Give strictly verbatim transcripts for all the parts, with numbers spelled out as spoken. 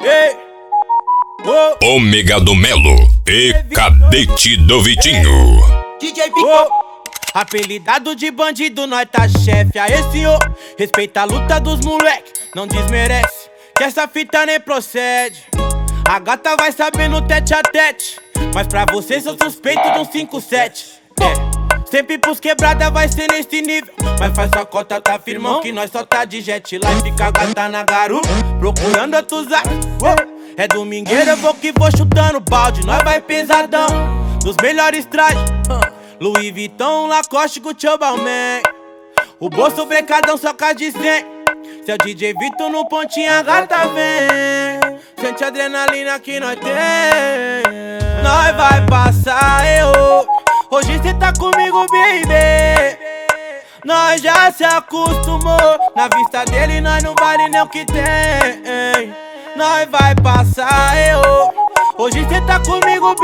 Ei, oh. Ômega do Melo e Cadete do Vitinho. D J Victor, oh. Apelidado de bandido, nós tá chefe. Aê, senhor, respeita a luta dos moleque. Não desmerece, que essa fita nem procede. A gata vai saber no tete a tete, mas pra você sou suspeito de um cinco sete. É, sempre pros quebrada vai ser nesse nível. Mas faz sua cota, tá firmão, que nós só tá de jet lá. Fica a gata na garupa, procurando outros ares. É domingueira, eu vou que vou chutando balde. Nós vai pesadão, dos melhores trajes. Louis Vuitton, Lacoste, Gucci, Balmain. O bolso brecadão só cá de cem. Seu D J Vitor no pontinho, a gata vem. Sente a adrenalina que nós tem. Nós vai passar, eu. Hoje cê tá comigo, baby. Nós já se acostumou. Na vista dele nós não vale nem o que tem. Nós vai passar, eu. Hoje cê tá comigo,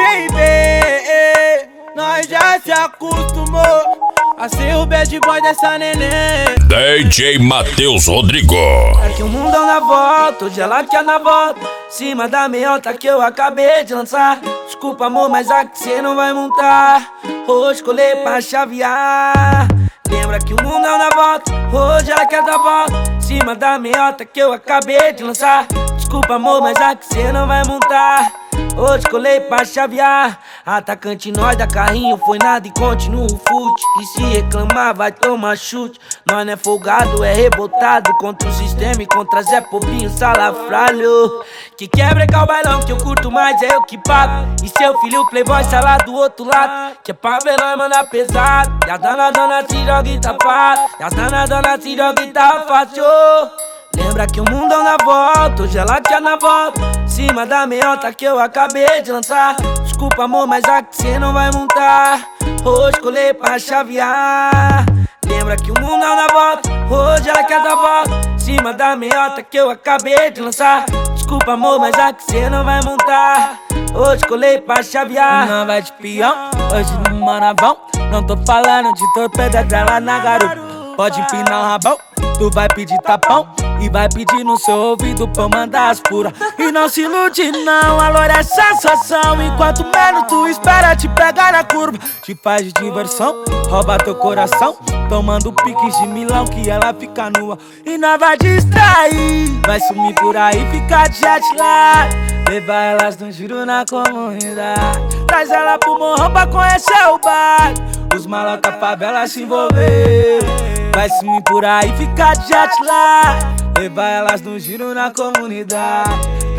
baby. Nós já se acostumou a ser o bad boy dessa neném. D J Matheus Rodrigo. É que o mundão na volta, hoje ela quer na volta. Cima da meiota que eu acabei de lançar. Desculpa amor, mas aqui cê não vai montar. Hoje colei pra chavear. Lembra que o mundão na volta, hoje ela quer dar volta. Cima da meiota que eu acabei de lançar. Desculpa amor, mas aqui cê não vai montar. Hoje colei pra chavear. Atacante nós da carrinho, foi nada e continua o fute. E se reclamar vai tomar chute. Nós não é folgado, é rebotado. Contra o sistema e contra Zé Pobinho, salafralho. Que quer brecar o bailão que eu curto mais, é eu que pago. E seu filho playboy sai lá do outro lado. Que é pra ver nós mandar pesado. E as danadonas se joga e tá fácil. E as danadonas se joga e tá fácil. Lembra que o mundão na volta, hoje ela quer na volta. Cima da meiota que eu acabei de lançar. Desculpa amor, mas aqui cê não vai montar. Hoje colei pra chavear. Lembra que o mundão na volta, hoje ela quer dar volta. Cima da meiota que eu acabei de lançar. Desculpa amor, mas aqui cê não vai montar. Hoje colei pra chavear. Não vai de peão, hoje no manavão. Não tô falando de torpeda dela na garupa. Pode empinar o rabão, tu vai pedir tapão. E vai pedir no seu ouvido pra eu mandar as puras. E não se ilude não, a loira é sensação. Enquanto menos tu espera te pegar na curva. Te faz de diversão, rouba teu coração. Tomando piques de milão que ela fica nua. E nós vai distrair, vai sumir por aí, ficar de jet lag. Levar elas no giro na comunidade. Traz ela pro morrão pra conhecer o bairro. Os malota favela se envolver. Vai sumir por aí, ficar de jet lag. Levar elas no giro na comunidade.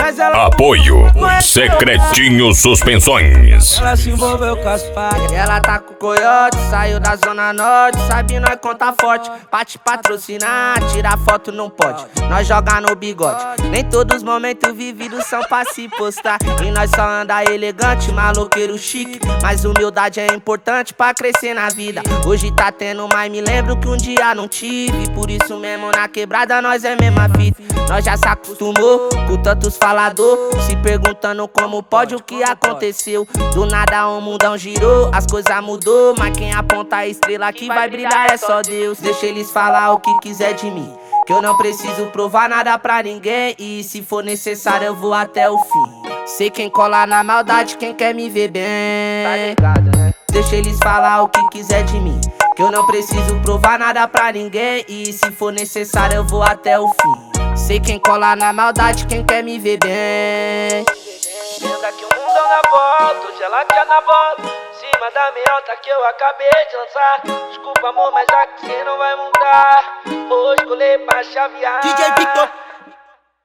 Apoio Secretinho Suspensões. Ela se envolveu com as facas. Ela tá com o coiote, saiu da zona norte. Sabe nós conta forte, pra te patrocinar. Tirar foto não pode, nós joga no bigode. Nem todos os momentos vividos são pra se postar. E nós só anda elegante, maloqueiro chique. Mas humildade é importante pra crescer na vida. Hoje tá tendo, mas me lembro que um dia não tive. Por isso mesmo na quebrada nós é mesma fita. Nós já se acostumou com tantos falador, se perguntando como pode o que aconteceu. Do nada o mundão girou, as coisas mudou. Mas quem aponta a estrela que vai brilhar é só Deus. Deixa eles falar o que quiser de mim, que eu não preciso provar nada pra ninguém. E se for necessário eu vou até o fim. Sei quem cola na maldade, quem quer me ver bem. Tá ligado, né? Deixa eles falar o que quiser de mim, que eu não preciso provar nada pra ninguém. E se for necessário eu vou até o fim. Sei quem cola na maldade, quem quer me ver bem. Lembra que o mundão na volta, hoje ela quer na volta. Cima da meiota que eu acabei de lançar. Desculpa amor, mas aqui cê não vai montar. Hoje colei pra chavear. D J Victor.